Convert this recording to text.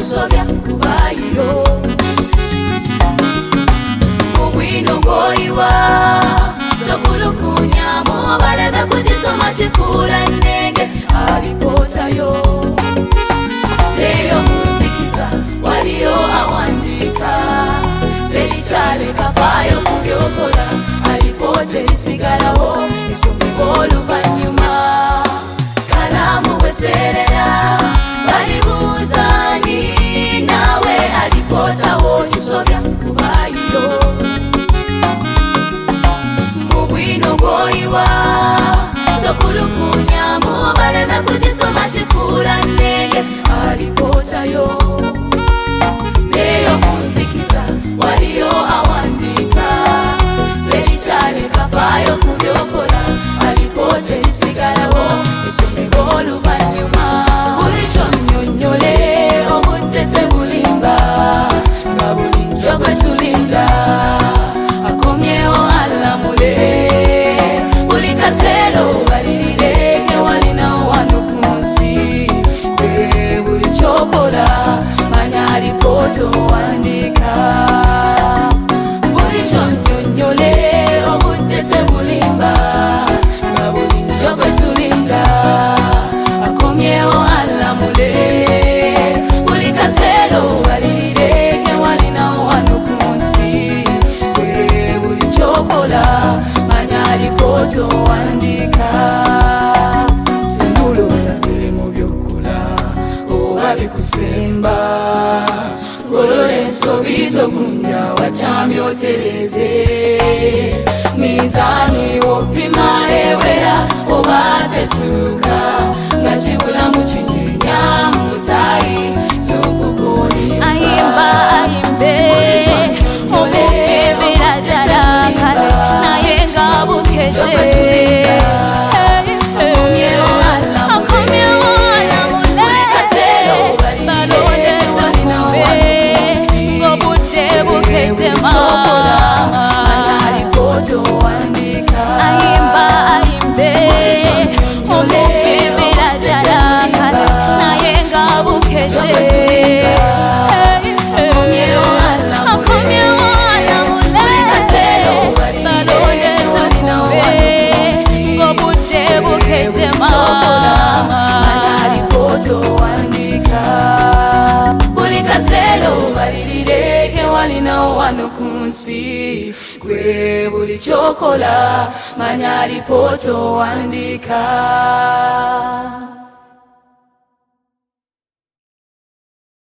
kisobya kubayo Mubwino goiwa Tokulukunya Mubalada kujisoma chifura nenge alipotayo Leyo muzikiza Walio awandika Terichale kafayo kubyokola Alipote isigalawo Isumibolu vanyuma Kalamu weserera Balibuzani Nawe alipotawo kisobya kubayo Mubwino goiwa Tokulukunya Mubalada kujisoma chifura nenge alipotayo Leyo muzikiza Walio awandika Terichale kafayo kubyokola Alipote isigalawo Isumibolu vanyuma Ulicho nyonyole Omutete bulimba Ngabuli njogwe tulinda Akomyeo alamule Ulikaselo balilileke walina wanukunsi Buli chokola Manyali poto wandika Ulicho nyonyole Omutete bulimba Ngabuli njogwe tulinda Akomyeo alamule Ulikaselo balilileke walina wanukunsi Buli chokola Manyali poto wandika Tunulu wafile mubyokola Owabi kusemba Golole nsobizo gunda Wachami otereze Mizani opima ewera Obatetuka Ngachibula muchinyenya Mutai Sukukoni Aimba aimbe Omubebe radara kale Naye ngabukete Wanukunsi Kwe buli chokola Manyali poto wandika